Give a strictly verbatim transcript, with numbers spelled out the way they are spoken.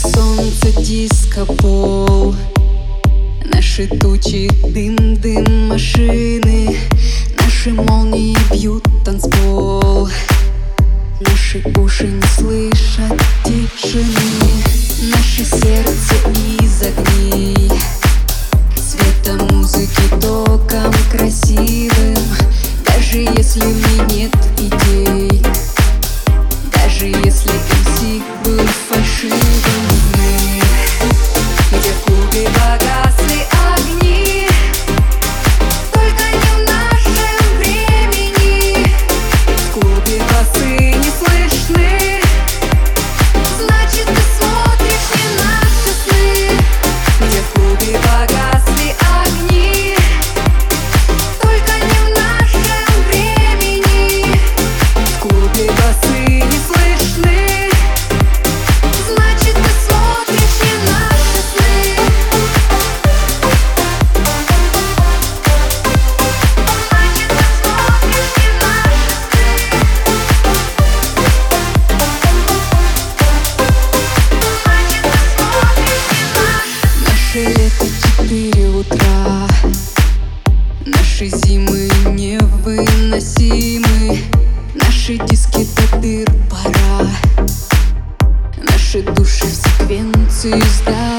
солнце, диско-бол, наши тучи, дым, дым машины, наши молнии бьют танцпол, наши уши не слышат тишины, наше сердце из огней, света музыки током красивым. Даже если мне нет идей, даже если эм си был фальшивым, где в клубе погасли огни, только не в нашем времени. В клубе басы не слышны, значит ты смотришь не наши сны. Где в клубе погасли огни, только не в нашем времени. В клубе басы не слышны, значит ты смотришь не наши сны. Значит ты смотришь не наши сны. Значит ты смотришь не наши. Наше лето четыре утра, наши зимы невыносимы, наши диски до дыр пора, наши души в секвенции сдать.